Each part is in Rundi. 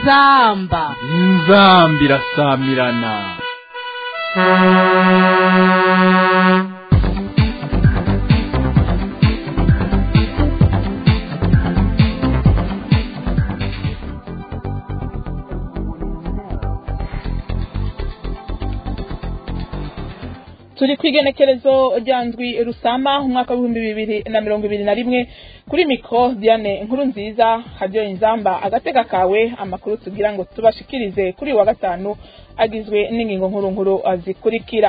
inzamba irasamirana. Turi kwigenekerezo ryanzwi Rusama umwaka wa 2021 kuri mikro Diane Nkuru nziza radio Inzamba agateka kawe amakuru tugira ngo tubashikirize kuri wa gatanu agizwe n'ingingo nkuru azikurikira.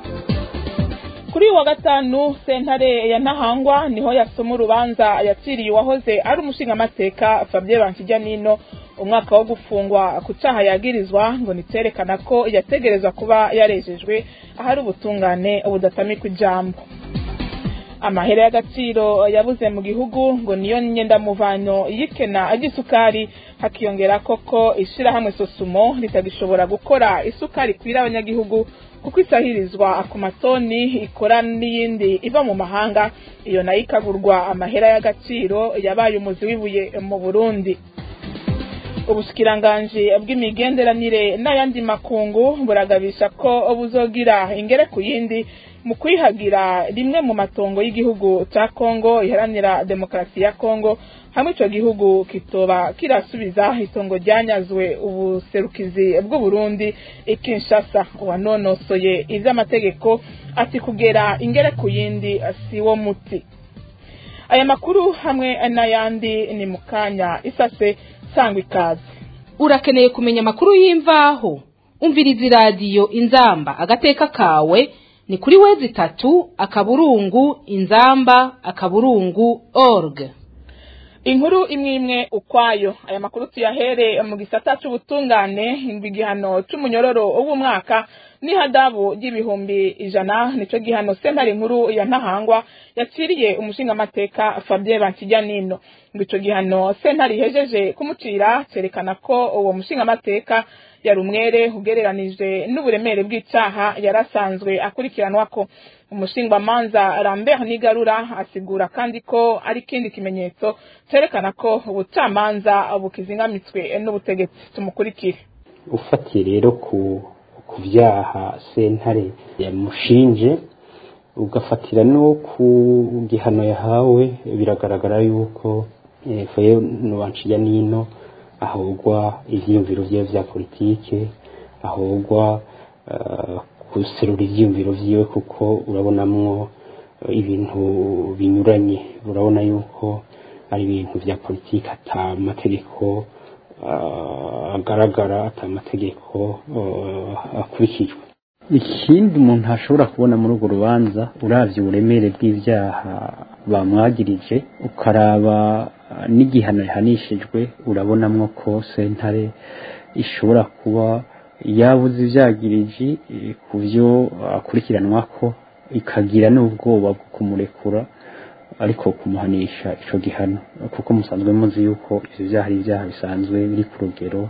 Kuri wa gatanu sentare ya Ntahangwa niho yasoma urubanza yaciriye wahoze ari umushingamateka Fabien Bansijyanino umwaka wo gufungwa ku cyaha yagirizwa ngo niterekana ko yategerezwa kuba yarejejwe ahari ubutungane ubudatamikwa ijambo. Amahera y'agaciro yabuze mu gihugu ngo niyo nyenda muvano yikena agisukari hakiyongera koko ishirahamwe Sosumo litagishobora gukora isukari kwira abanyagihugu kuko isahirizwa ku matoni ikora n'iyindi iva mu mahanga iyo nayo ikagurwa amahera y'agaciro yabaye umuzi wibuye mu Burundi. Ubushikiranganje bw'imigenderanire n'ayandi makungu buragabisha ko buzogira ingere ku yindi mu kwihagira rimwe mu matongo y'igihugu ca Kongo iharanira demokrasi ya Kongo hamwe ico gihugu kitoba kirasubiza itongo ryanyazwe ubuserukizi bw'u Burundi Kinshasa. Wanonosoye ivy'amategeko ati kugera ingere ku yindi siwo muti. Aya makuru hamwe n'ayandi ni mukanya isase sangwa ikaze. Urakeneye kumenya amakuru y'imvaho umviriza radio Inzamba agateka kawe ni kuri wezi 3 inzamba.org. Inkuru imwe ukwayo aya makuru tuyahere mu gisata c'ubutungane igihano c'umunyororo w'umwaka ni hadabu y'ibihumbi 100 nico gihano sentare nkuru ya Ntahangwa yaciriye umushingamateka Fabien Bansijyanino. Ico gihano sentare ihejeje kumucira cerekana ko uwo mushingamateka yari umwere ugereranije n'uburemere bw'icyaha yarasanzwe akurikiranwa ko. Umushingwamanza Lambert Nigarura asigura kandi ko ari kindi kimenyetso cerekana ko ubucamanza bukizingamitswe n'ubutegetsi. Tumukurikire. Ufatiye rero ku vyaha sentare yamushinje ugafatira no ku gihano yahawe biragaragara yuko Fabien Bansijyanino ahogwa ivyiyumviro vye vya politike ahogwa guserura ivyiyumviro vyiwe kuko urabonamwo ibintu binyuranye. Urabona yuko ari ibintu vya politike ata mategeko agaragara ata mategeko akurikijwe. Ikindi umuntu ashobora kubona muri urwo rubanza uravye uburemere bw'ivyaha bamwagirije ukaraba n'igihano yahanishijwe urabonamwo ko sentare ishobora kuba yabuze ivyagiriji ku vyo akurikiranwa ko ikagira n'ubwoba bwo kumurekura ariko kumuhanisha ico gihano kuko musanzwe muzi yuko ivyo vyaha ari ivyaha bisanzwe biri ku rugero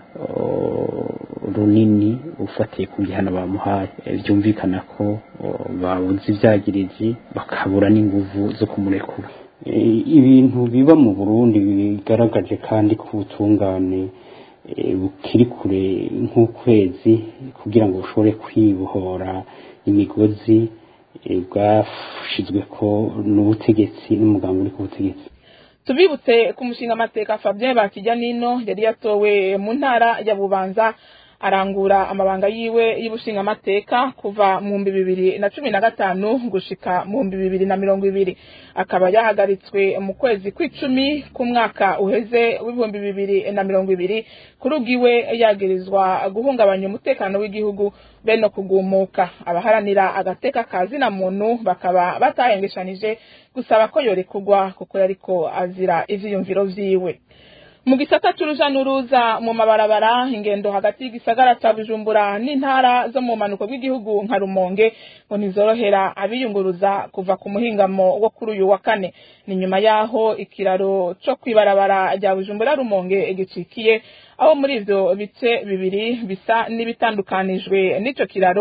runini ufatiye ku gihano bamuhaye. Byumvikana ko babuze ivyagiriji bakabura n'inguvu zo kumurekura. Ibintu biba mu Burundi bigaragaje kandi ku butungane bukiri kure nk'ukwezi kugira ngo ushobore kwibohora imigozi bwashizwe ko n'ubutegetsi n'umugambi uri ku butegetsi. Tubibutse ku mushingamateka Fabien Bansijyanino yari yatowe mu ntara ya Bubanza arangura amabanga yiwe y'ubushingamateka kuva mu 2015 gushika mu 2020 akaba yahagaritswe mu kwezi kw'icumi ku mwaka uheze w'ibihumbi 2020 kurugiwe yagirizwa guhungabanya umutekano w'igihugu beno kugumuka. Abaharanira agateka kazi na muntu bakaba batayengeshanije gusaba ko yorekugwa kuko yariko azira ivyiyumviro vyiwe. Mu gisata c'uruja n'uruza mu mabarabara ingendo hagati y'igisagara ca Bujumbura n'intara zo mu manuko bw'igihugu nka Rumonge ngo ntizorohera abiyunguruza kuva ku muhingamo wo kuri uyu wa kane. Ni nyuma yaho ikiraro co kwibarabara rya Bujumbura Rumonge gicikiye aho muri ivyo bice bibiri bisa n'ibitandukanijwe n'ico kiraro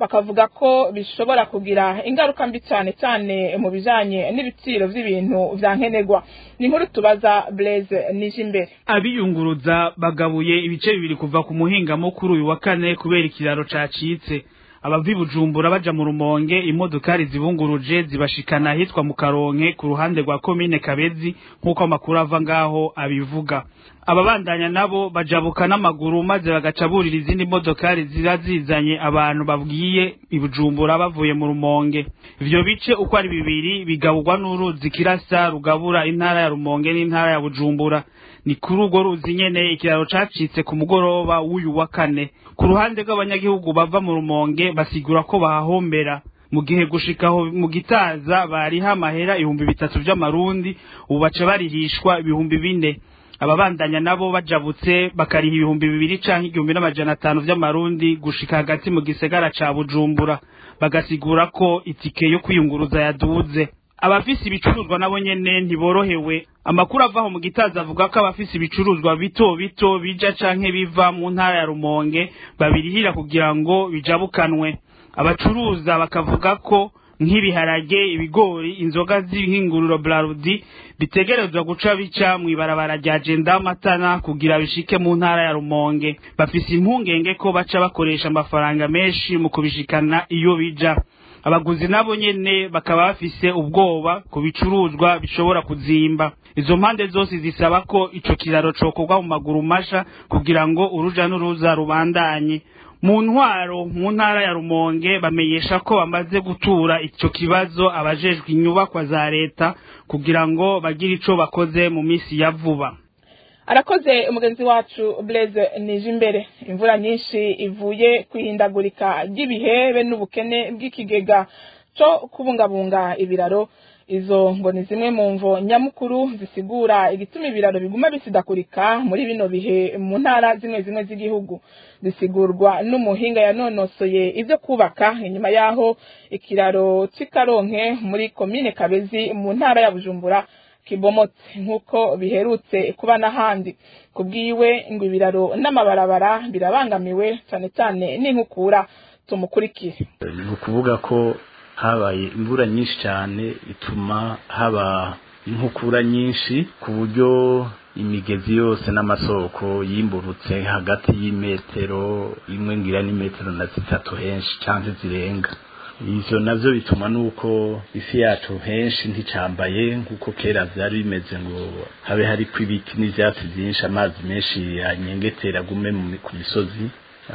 bakavuga ko bishobora kugira ingaruka mbi cyane mu bijanye n'ibiciro vy'ibintu vya nkenerwa. Ni nkuru tubaza Blaise Nijimbere. Abiyunguruza bagabuye ibice bibiri kuva ku muhingamo kuri uyu wa kane kubera ikiraro cacitse. Abavi Bujumbura baja mu Rumonge imodokari zibunguruje zibashikana ahitwa mu Karonke ku ruhande rwa komine Kabezi nkuko amakuru ava ngaho abivuga. Ababandanya nabo bajabuka n'amaguru maze bagacaburira izindi modokari zirazizanye abantu babwiye ibujumbura bavuye mu Rumonge. Ivyo bice uko ari bibiri bigaburwa n'uruzi Kirasa rugabura intara ya Rumonge n'intara ya Bujumbura. Ni kuri urwo ruzi nyene ikiraro cacitse ku mugoroba w'uyu wa kane. Ku ruhande rw'abanyagihugu bava mu Rumonge basigura ko bahahombera mu gihe gushikaho mu Gitaza bariha amahera 300 vy'amarundi ubu baca barihishwa 4,000. Ababandanya nabo bajabutse bakariha 2,000 canke 1,500 vy'amarundi gushika hagati mu gisagara ca Bujumbura, bagasigura ko itike yo kwiyunguruza yaduze. Abafisi ibicuruzwa nabo nyene ntiborohewe. Amakuru avaho mu Gitaza avuga ko abafisi ibicuruzwa bito bito bija canke biva mu ntara ya Rumonge babirihira kugira ngo bijabukanwe. Abacuruza bakavuga ko nk'ibiharage, ibigori, inzoga z'ihinguriro Brarudi bitegerezwa guca bica mu ibarabara rya Jenda Matana kugira bishike mu ntara ya Rumonge. Bafise impungenge ko baca bakoresha amafaranga menshi mu kubishikana iyo bija. Abaguzi nabo nyene bakaba bafise ubwoba ku bicuruzwa bishobora kuzimba. Izo mpande zose zisaba ko ico kiraro cokorwa mu maguru masha kugira ngo uruja n'uruza rubandanye. Mu ntwaro mu ntara ya Rumonge bamenyesha ko bamaze gutura ico kibazo abajejwe inyubakwa za leta kugira ngo bagire ico bakoze mu misi ya vuba. Arakoze umugenzi wacu Blaise Nijimbere. Imvura nyinshi ivuye kwihindagurika ry'ibihebe n'ubukene bw'ikigega cyo kubungabunga ibiraro. Izo ngo ni zimwe mu mvo nyamukuru zisigura igituma ibiraro biguma bisidakurika muri bino bihe mu ntara zimwe z'igihugu. Bisigurwa n'umuhinga yanonosoye ivyo kubaka inyuma yaho ikiraro c'Ikaronke muri komine Kabezi mu ntara ya Bujumbura kibomotse nkuko biherutse kuba n'ahandi. Kubwiwe ngo ibiraro n'amabarabara birabangamiwe cyane n'inkukura. Tumukurikire. Ni ukuvuga ko habaye imvura nyinshi cyane ituma haba inkukura nyinshi ku buryo imigezi yose n'amasoko yimburutse hagati y'imetero imwe ngira n'imetero na 3 henshi cyangwa zirenga. Ivyo navyo bituma nuko isi yacu henshi nticambaye nkuko kera vyari bimeze ngo habe hari kwibiti n'ivyatsi byinshi amazi menshi yanyengetera gume ku misozi,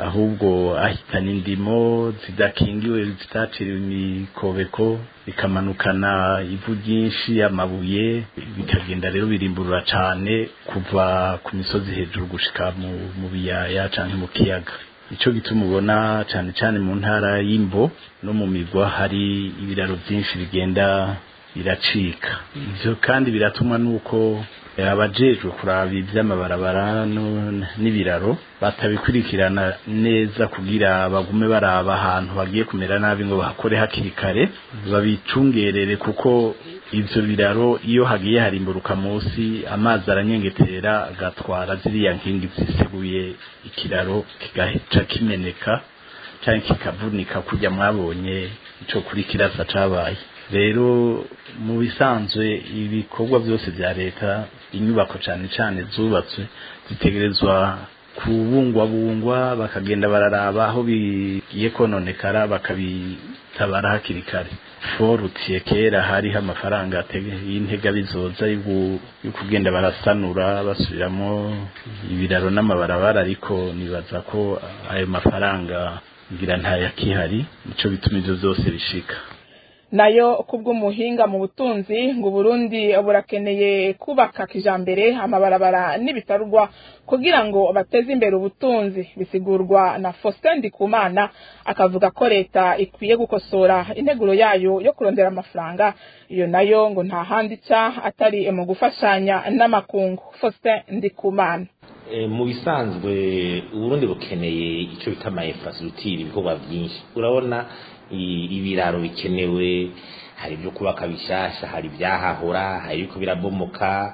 ahubwo ahitana indimo zidakingiwe zitaciriwe imikobeko bikamanukana ivu ryinshi amabuye bikagenda rero birimburura cane kuva ku misozi hejuru gushika mu biyaya canke mu kiyaga. Ico gituma ubona cane mu ntara y'Imbo no mu migwa hari ibiraro byinshi bigenda biracika. Ivyo kandi biratuma nuko abajejwe kuraba ivy'amabarabara n'ibiraro batabikurikirana neza kugira bagume baraba ahantu bagiye kumera nabi ngo bakore hakiri kare babicungerere, kuko ivyo biraro iyo hagiye harimburuka munsi amazi aranyengetera agatwara ziriya nkingi ziseguye ikiraro kigaheca kimeneka canke kikavunika kujya mwabonye ico kuri Kirasa cabaye. Rero mu bisanzwe ibikorwa byose bya leta inyubako cane zubatswe zitegerezwa kubungwabungwa bakagenda bararaba aho bigiye kononekara bakabitabara hakiri kare. Forutiye kera hariho amafaranga y'intega bizoza yo kugenda barasanura basubiramo ibiraro n'amabarabara, ariko nibaza ko ayo mafaranga ngira ntayakihari, nico bituma ivyo byose bishika. Nayo kubw'umuhinga mu butunzi ngo Burundi burakeneye kubaka kijambere amabarabara n'ibitarugwa kugira ngo bateze imbere ubutunzi. Bisigurwa na Faustin Ndikumana, akavuga ko leta ikwiye gukosora integuro yayo yo kurondera amafaranga, iyo nayo ngo nta handi ca atari mu gufashanya n'amakungu. Faustin Ndikumana: mu bisanzwe Burundi bukeneye ico bita ama infrastructure, ibikorwa byinshi. Urabona ibiraro bikenewe, hari byo kubaka bishasha, hari byahahora, hari biko birabomoka,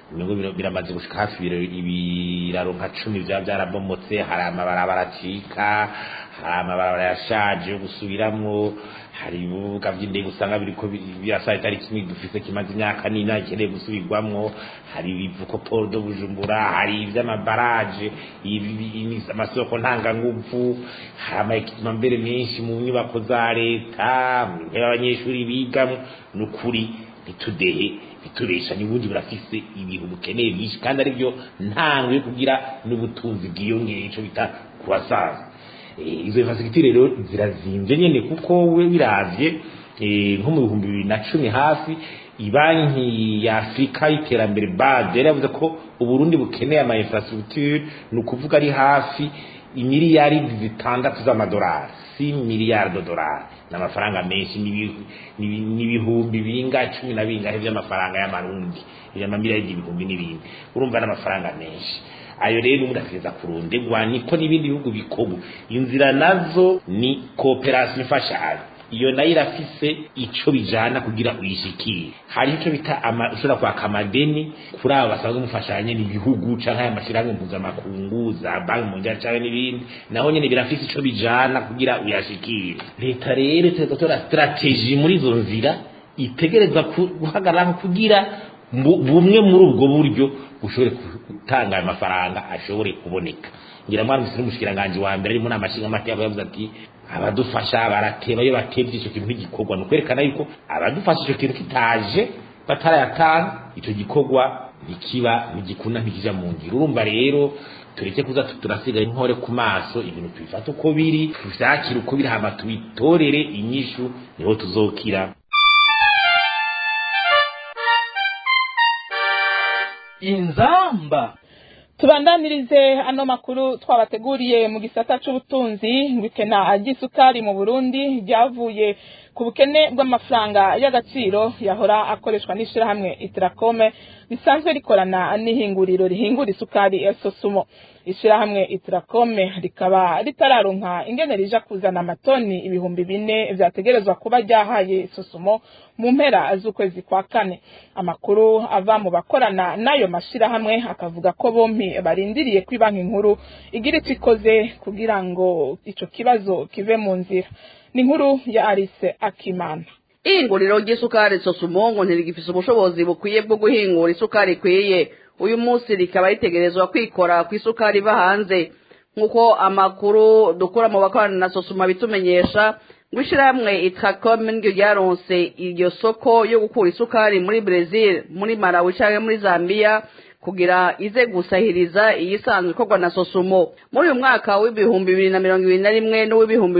biramaze gushika hafi ibiraro nka 10 byarabomotse, hari amabarabara acika, hari amabarabara yashaje yo gusubiramwo, hari ibibuga by'indege usanga biriko birasaye itari kimwe dufise kimaze imyaka nina ikeneye gusubirwamwo, hari ibivuko Port de Bujumbura, hari ivy'amabaraje, amasoko ntanganguvu, hari amaekipima mbere menshi mu nyubako za leta, abanyeshuri bigamwo. Nukuri bitudehe bituresha n'ubundi burafise ibintu bukeneye byinshi kandi ari byo ntango yo kugira n'ubutunzi bwiyongeye ico bita kubasaza. Izo facility rero zirazimvye nyene kuko we biravye nko mu 2010 hafi ibanki ya Afrika y'iterambere BAD yaravuze ko Uburundi bukeneye ama infrastructure nukuvuga ari hafi imiliyaridi 6 z'amadolari, 6 miliyari $, n'amafaranga menshi n'ibihumbi binga 10 na bingahe by'amafaranga y'amarundi, y'amamiliyaridi ibihumbi n'ibindi, urumva n'amafaranga menshi. Ayo rero umudafeza kurondegwa niko n'ibindi bihugu bikobu. Inzira nazo ni cooperation ifasha. Iyo nayo irafise ico bijana kugira uyishikire. Hari ico bita ushobora kwaka amadeni kuri abo basanzwe mufashanye n'ibihugu canke amashirahamwe mpuzamakungu za banki mondiale canke n'ibindi, naho nyene birafise ico bijana kugira uyashikire. Leta rero itegerezwa strategy muri izo nzira, itegereza guhagarara kugira bumwe muri ubwo buryo ushobore gutanga amafaranga ashobore kuboneka. Ngira mwana misiri mushikiranganje wa mbere ari mu namashinga amateka yavuze ati abadufasha barateba yo batevye ico kintu gikorwa, no kwerekana yuko abadufasha ico kintu kitaje batarayatanga ico gikorwa nikiba nigikunda ntikija mu ngiro. Urumva rero tureke kuza turasiga inkore ku maso, ibintu tubifata uko biri, tuvyakira uko biri, hama tubitorere inyishu, niho tuzokira. Inzamba. Tubandanirize ano makuru twabateguriye mu gisata c'ubutunzi. Ngwikena agisukari mu Burundi ryavuye ku bukene bw'amafaranga y'agaciro yahora akoreshwa n'ishirahamwe Itracome bisanzwe rikorana n'ihinguriro rihingura isukari ya Sosumo. Ishirahamwe Itracome rikaba ritararonka ingene rija kuzana amatoni 4,000 vyategerezwa kuba ryahaye Sosumo mu mpera z'ukwezi kwa kane. Amakuru ava mu bakorana nayo mashirahamwe akavuga ko bompi barindiriye kwi banki nkuru igira ikoze kugira ngo ico kibazo kive mu nzira. Ni nkuru ya Alice Akimana. Ihinguriro ry'isukari Sosumo ngo ntirigifise ubushobozi bukwiye bwo guhingura isukari ikwiye. Uyu munsi rikaba ritegerezwa kwikora ku isukari iva hanze. Nkuko amakuru dukura mu bakorana na Sosumo bitumenyesha, ngwishirahamwe Itracome ngo ryaronse iryo soko yo gukura isukari muri Brazil, muri Malawi canke muri Zambia kugira ize gusahiriza iyisanzwe ikorwa na Sosumo. Muri uyu mwaka w'ibihumbi 2021 n'uw'ibihumbi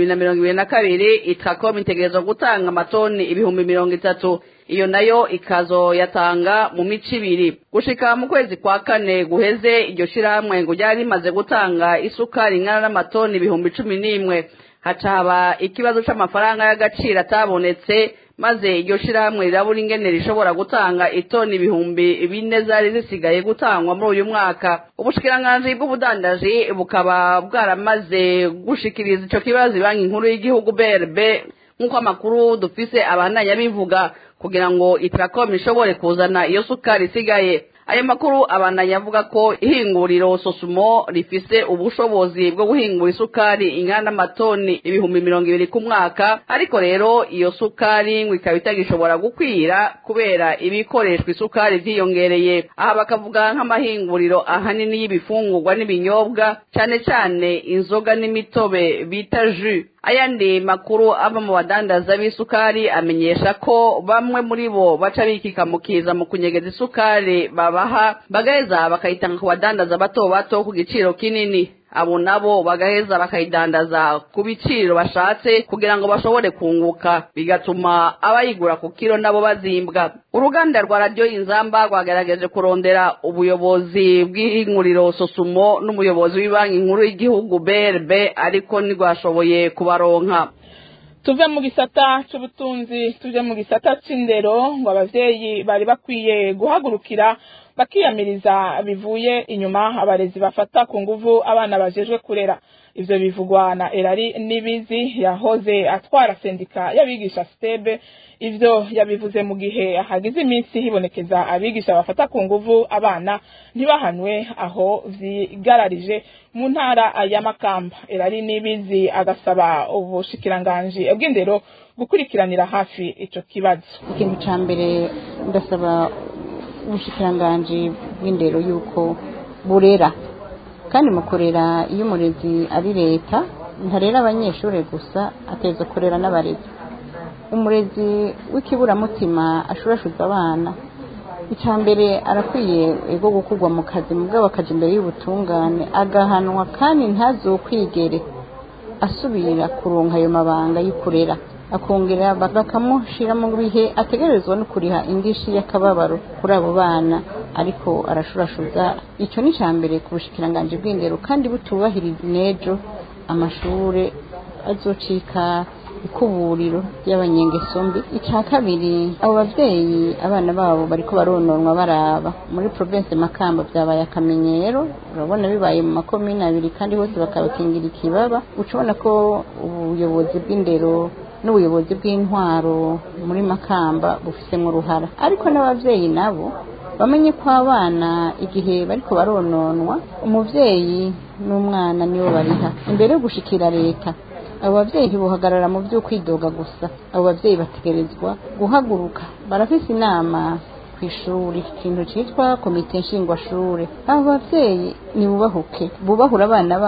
2022 Itracome itegerezwa gutanga amatoni 30,000. Iyo nayo ikazo yatanga mu mici ibiri. Gushika mu kwezi kwa kane guheze iryo shirahamwe ngo ryari rimaze gutanga isukari ingana n'amatoni 11,000. Hacaba ikibazo c'amafaranga y'agaciro atabonetse, maze iryo shirahamwe rirabura ingene rishobora gutanga itoni 4,000 zari zisigaye gutangwa muri uyu mwaka. Ubushikiranganji bw'ubudandaji bukaba bwaramaze gushikiriza ico kibazo banki nkuru y'igihugu BRB, nkuko amakuru dufise abandanya bivuga, kugira ngo Itracome ishobore kuzana iyo sukari isigaye. Ayo makuru abandanya avuga ko ihinguriro Sosumo rifise ubushobozi bwo guhingura isukari ingana n'amatoni 20,000 ku mwaka, ariko rero iyo sukari ngo ikaba itagishobora gukwira kubera ibikoreshwa isukari vyiyongereye. Aha bakavuga nk'amahinguriro ahanini y'ibifungurwa n'ibinyobwa, cane cane inzoga n'imitobe bita jus. Ayandi makuru ava mu badandaza b'isukari amenyesha ko bamwe muri bo baca bikikamukiza mu kunyegeza isukari babaha, bagaheza bakayitanga ku badandaza bato bato ku giciro kinini. Abo nabo bagaheza bakayidandaza ku biciro bashatse kugira ngo bashobore kunguka, bigatuma abayigura ku kilo nabo bazimbwa. Uruganda rwa Radio Inzamba rwagerageje kurondera ubuyobozi bw'ihinguriro Sosumo n'umuyobozi w'ibanki nkuru y'igihugu BRB, ariko ntigwashoboye kubaronka. Tuve mu gisata c'ubutunzi tuje mu gisata c'indero, ngo abavyeyi bari bakwiye guhagurukira bakiyamiriza bivuye inyuma abarezi bafata ku nguvu abana bajejwe kurera. ivyo bivugwa na Erari Nibizi yahoze atwara sendika y'abigisha Stebe. Ivyo yabivuze mu gihe hagize iminsi hibonekeza abigisha bafata ku nguvu abana ntibahanwe aho vyigararije mu ntara ya Makamba. Erari Nibizi agasaba ubushikiranganji bw'indero gukurikiranira hafi ico kibazo. Ikintu ca mbere ndasaba ubushikiranganji bw'indero yuko burera, kandi mu kurera iyo umurezi ari leta ntarera abanyeshuri gusa, ateza kurera n'abarezi. Umurezi w'ikiburamutima ashurashuza abana, icya mbere arakwiye ego gukugwa mu kazi mugabo akaja imbere y'ubutungane agahanwa, kandi ntazokwigere asubira kuronka ayo mabanga y'ukurera, akongera bakamushira mu bihe ategerezwa no kuriha indishi y'akababaro kuri abo bana ariko arashurashuza. Ico ni cambere ku bushikiranganje bw'indero, kandi butubahiriza nejo amashure azocika ikuburiro y'abanyengeso mbi. Icya kabiri, abo bavyeyi abana babo bariko barononwa baraba muri province Makamba byabaye akamenyero, urabona bibaye mu makomine abiri kandi hose bakabakingira ikibaba. Ucubona ko ubuyobozi bw'indero n'ubuyobozi bw'intwaro muri Makamba bufisemwe uruhara, ariko n'abavyeyi nabo bamenye ko abana igihe bariko barononwa umuvyeyi n'umwana nibo bariha imbere yo gushikira leta. Abo bavyeyi ntibuhagarara mu vy'ukwidoga gusa, abo bavyeyi bategerezwa guhaguruka, barafise inama kw'ishuri, ikintu citwa komite nshingwashure. Abo bavyeyi nibubahuke, bubahura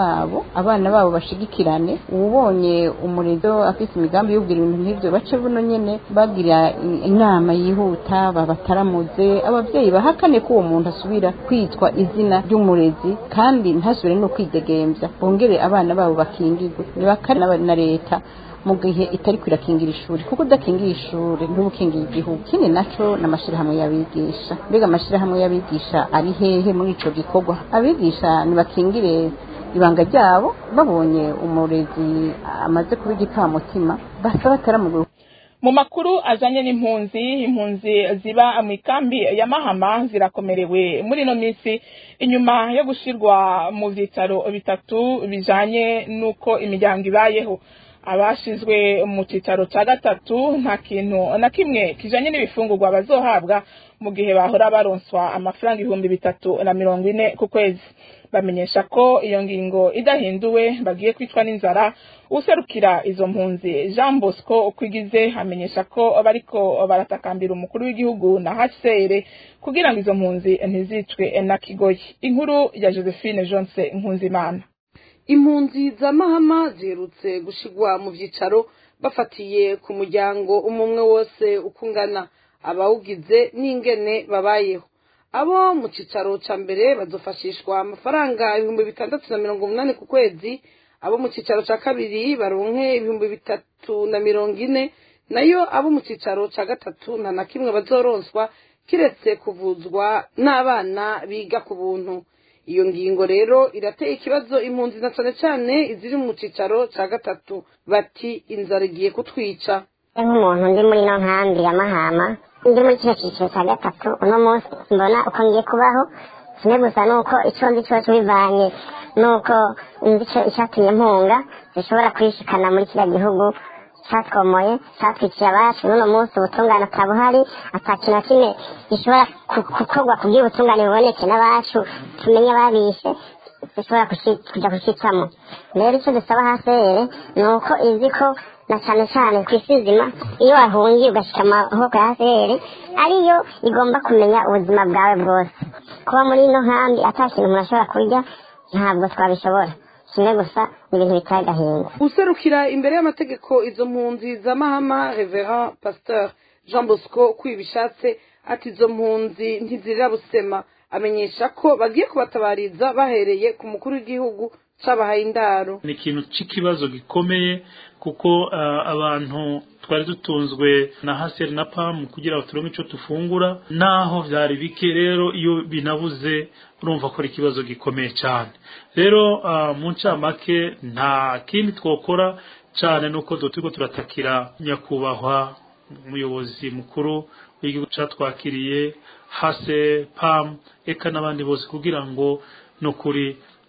abana babo bashigikirane. Ubonye umurezo afise imigambi y'ubwira ibintu nk'ivyo bace buno nyene bagira inama yihuta babataramuze. Abavyeyi bahakane ko uwo muntu asubira kwitwa izina ry'umurezi kandi ntasubire no kwidegemvya, bongere abana babo bakingirwe. Nibakare na leta mu gihe itari kwirakingira ishuri, kuko udakingiye ishuri ntubukingiye igihugu. Kindi naco n'amashirahamwe y'abigisha. Mbega amashirahamwe y'abigisha ari hehe muri ico gikorwa? Abigisha nibakingire ibanga ryabo, babonye umurezi amaze kuba igikamutima basaba ataramuguruka. Mu makuru ajanye impunzi ziba mu ikambi ya Mahama zirakomerewe muri no misi inyuma yo gushirwa mu vyicaro bitatu bijanye nuko imiryango ibayeho. Abashizwe mu cicaro ca gatatu nta kintu na kimwe kijanye n'ibifungurwa bazohabwa mu gihe bahora baronswa amafaranga 340 ku kwezi. Bamenyesha ko iyo ngingo idahinduwe bagiye kwicwa n'inzara. Userukira izo mpunzi Jean Bosco ukwigize amenyesha ko bariko baratakambira umukuru w'igihugu na HCR kugira ngo izo mpunzi ntizicwe na kigoyi. Inkuru ya Josephine Jonse Nkunzimana. Impunzi za Mahama zirutse gushigwa mu vyicaro bafatiye ku muryango umwe wose ukungana abawugize n'ingene babayeho. Abo mu cicaro ca mbere bazofashishwa amafaranga 680 ku kwezi, abo mu cicaro ca kabiri baronke 340, nayo abo mu cicaro ca gatatu nta na kimwe bazoronswa kiretse kuvuzwa n'abana biga ku buntu. Iyo ngingo rero irateye ikibazo impunzi na cane iziri mu cicaro ca gatatu, bati inzara igiye kutwica. Nk'umuntu ndi muri no nkambi ya Mahama, ndi muri cyo cicaro ca gatatu, uno munsi mbona uko ngiye kubaho, kimwe gusa nuko ico nzi cyo bivanye nuko ndico icyatumye mpunga zishobora kwishikana muri kiriya gihugu cyatwomoye cyatwiciye abacu. N'uno munsi ubutungane atabuhari, atakina kimwe gishobora gukorwa kugira ubutungane buboneke n'abacu tumenye babishe zishobora kuja kushicamo. Rero icyo dusaba HCR nuko iziko na cyane kw'isi nzima iyo wahungiye ugashika amaboko ya HCR ariyo igomba kumenya ubuzima bwawe bwose. Kuba muri ino nkambi atakintu umuntu ashobora kurya ntabwo twabishobora, kimwe gusa ibintu bitari gahinda. Userukira imbere y'amategeko izo mpunzi za Mahama Reverend Pasteur Jean Bosco kwibishatse ati izo mpunzi ntizirira busema, amenyesha ko bagiye kubatabariza bahereye ku mukuru w'igihugu cabahaye indaro. Ni ikintu c'ikibazo gikomeye kuko abantu twari dutunzwe na HCR na PAM kugira ngo turonke ico tufungura, naho vyari bike. Rero iyo binabuze urumva ko ikibazo gikomeye cyane. Rero mu ncamake nta kindi twokora cyane nuko turiko turatakira nyakubahwa umuyobozi mukuru w'igihugu catwakiriye HCR, PAM eka n'abandi bose kugira ngo nukuri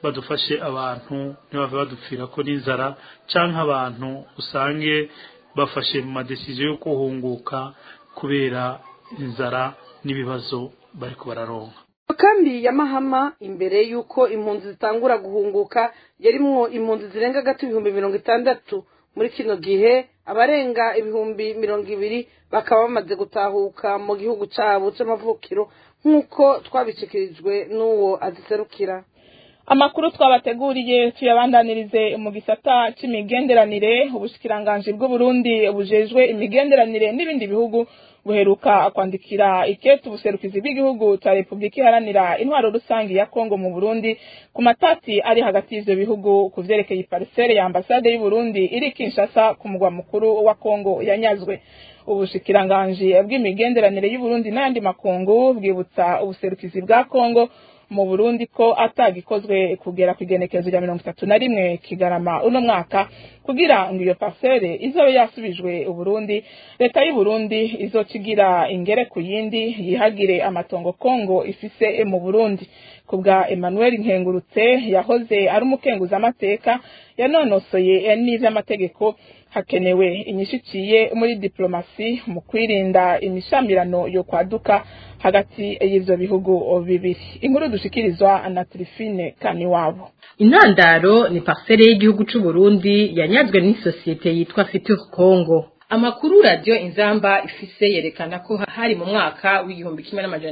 badufashe abantu ntibave badupfira ko n'inzara canke abantu usange bafashe mu madecision yo kuhunguka kubera inzara n'ibibazo bariko bararonka. Kambi ya Mahama imbere yuko impunzi zitangura guhunguka yarimwo impunzi zirenga gato 60,000 muri kino gihe abarenga 200,000 bakaba bamaze gutahuka mu gihugu cabo c'amavukiro nk'uko twabishikirijwe n'uwo aziserukira. Amakuru twabateguriye tuyabandanirize mu gisata c'imigenderanire. Ubushikiranganje bw'u Burundi bujejwe imigenderanire n'ibindi bihugu buheruka kwandikira ikete ubuserukizi bw'igihugu ca Republika Iharanira Intwaro Rusangi ya Kongo mu Burundi ku matati ari hagati y'ivyo bihugu kuvyerekeye parcelle ya ambassade y'u Burundi iri Kinshasa ku mugwa mukuru wa Kongo yanyazwe. Ubushikiranganje bw'imigenderanire y'u Burundi n'andi makungu bwibutsa ubuserukizi bwa Kongo mu Burundi ko atagikozwe kugera ku igenekerezo rya 31 Kigarama uno mwaka kugira ngo iyo parcelle izobe yasubijwe u Burundi. Leta y'u Burundi izocigira ingere ku yindi yihagire amatongo Kongo ifise mu Burundi. Kubwa Emmanuel Nkengurutse yahoze ari umukenguza amateka yanonosoye n'ivy'amategeko, hakenewe inyishiciye muri diplomasi mu kwirinda imishamirano yo kwaduka hagati y'ivyo bihugu bibiri. Inkuru dushikirizwa na Trifine Kaniwabo. Intandaro ni parcelle y'igihugu c'u Burundi yanyazwe n'isosiyete yitwa Futur Congo. Amakuru radio Inzamba ifise yerekana ko hari mu mwaka w'igihumbi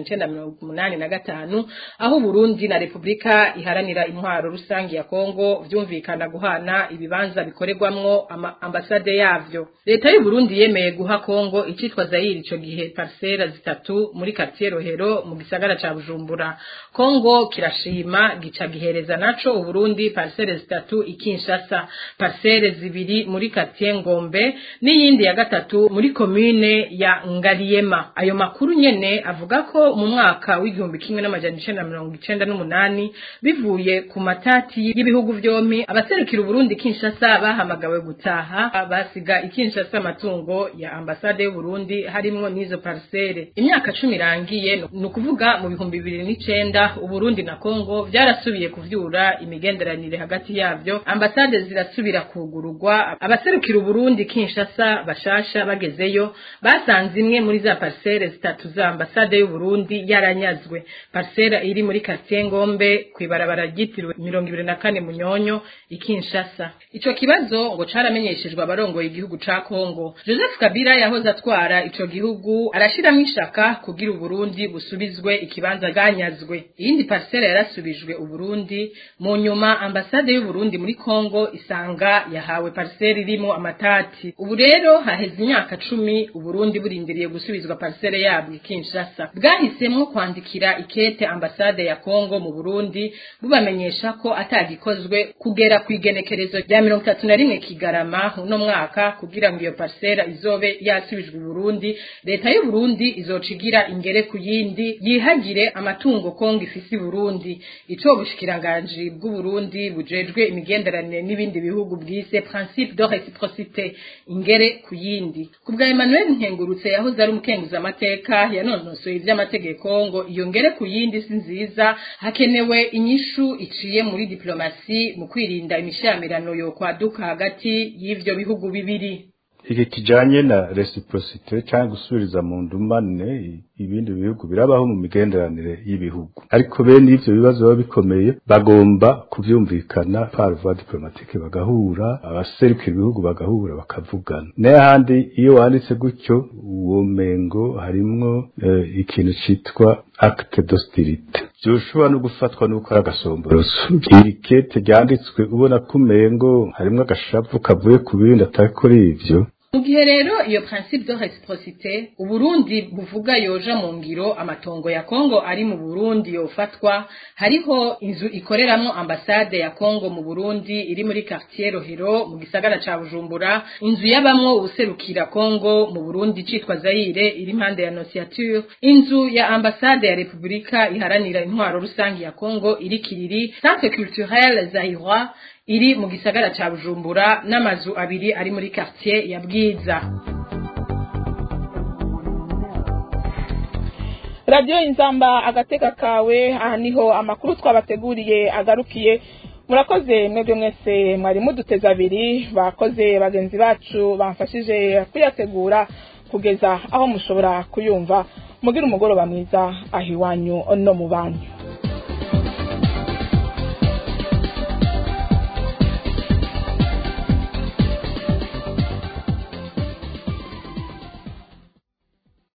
1985 aho Burundi na Republika Iharanira Intwaro Rusangi ya Kongo vyumvikana guhana ibibanza bikorerwamwo ambassade yavyo. Leta y'u Burundi yemeye guha Kongo icitwa Zaire ico gihe parcelle zitatu muri quartier Rohero mu gisagara ca Bujumbura. Kongo kirashima gica gihereza naco u Burundi parcelle zitatu ikinshasa, parcelle zibiri muri quartier Ngombe n'iyindi ya gatatu muri commune ya Ngaliema. Ayo makuru nyene avuga ko mu mwaka w'igihumbi 1998 bivuye ku matati y'ibihugu vyompi abaserukira Burundi Kinshasa bahamagawe gutaha basiga ikinshasa amatungo ya ambassade y'u Burundi harimwo n'izo parcelle. Imyaka 10 irangiye nukuvuga mu 2009 u Burundi na Kongo vyarasubiye kuvyura imigenderanire hagati yavyo, ambassade zirasubira kugururwa. Abaserukira Burundi Kinshasa bashasha bagezeyo basanze imwe muri za parcelle zitatu za ambassade y'u Burundi yaranyazwe. Parcelle iri muri quartier Ngombe kwibarabara ryitiriwe 24 Munyonyo ikinshasa. Ico kibazo ngo caramenyeshejwe abarongoye igihugu ca Kongo. Joseph Kabila yahoze atwara ico gihugu arashiramo ishaka kugira u Burundi busubizwe ikibanza ganyazwe. Iyindi parcelle yarasubijwe u Burundi, mu nyuma ambassade y'u Burundi muri Kongo isanga yahawe parcelle irimo amatati. Ubu rero haheze imyaka 10 u Burundi burindiriye gusubizwa parcelle yabwo Kinshasa. Bwahisemwo kwandikira ikete ambassade ya Kongo mu Burundi bubamenyesha ko atagikozwe kugera ku igenekerezo rya 31 Kigarama uno mwaka kugira ngo iyo parcelle izobe yasubijwe u Burundi. Leta y'u Burundi izocigira ingere ku yindi yihagire amatungo Kongo ifisi Burundi. Ico bushikiranganje bw'u Burundi bujejwe imigenderanire n'ibindi bihugu bwise principe de réciprocité ingere ku yindi. Kubwa Emmanuel Nkengurutse yahoze ari umukenguza amateka yanonosoye ivy'amategeko ngo iyo ngere ku yindi si nziza, hakenewe inyishu iciye muri diplomasi mu kwirinda imishamirano yo kwaduka hagati y'ivyo bihugu bibiri. Iki kijanye na reciprocité cyangwa gusubiriza mu ndumane ibindi bihugu birabaho mu migenderanire y'ibihugu, ariko bene ivyo bibazo baba bikomeye bagomba kuvyumvikana par voie diplomatique, bagahura abaserukira ibihugu bagahura bakavugana. N'ahandi iyo wanditse gutyo uwo mengo harimwo ikintu citwa acte d'hostilité, byoshobora no gufatwa nuko ari agasomboroso. Ikete ryanditswe ubona ko umengo harimwo agashavu kavuye ku bindi atakora ivyo. Mugihe rero iyo principe de réciprocité u Burundi buvuga yoja mu ngiro amatongo ya Kongo ari mu Burundi yofatwa, hariho inzu ikoreramwo ambassade ya Kongo mu Burundi iri muri quartier Rohero mu gisagara ca Bujumbura, inzu yabamwo ubuserukira Kongo mu Burundi citwa Zaire iri impande ya Nociature, inzu ya ambassade ya Republika Iharanira Intwaro Rusangi ya Kongo iri Kiriri, Centre Culturel Zairwa iri mu gisagara ca Bujumbura, n'amazu abiri ari muri quartier ya Bwiza. radiyo inzamba agateka kawe aha niho amakuru twabateguriye agarukiye murakoze mwebwe mwese mwari muduteze abiri bakoze bagenzi bacu bamfashije kuyategura kugeza aho mushobora kuyumva mugira umugoroba mwiza aho iwanyu no mu banyu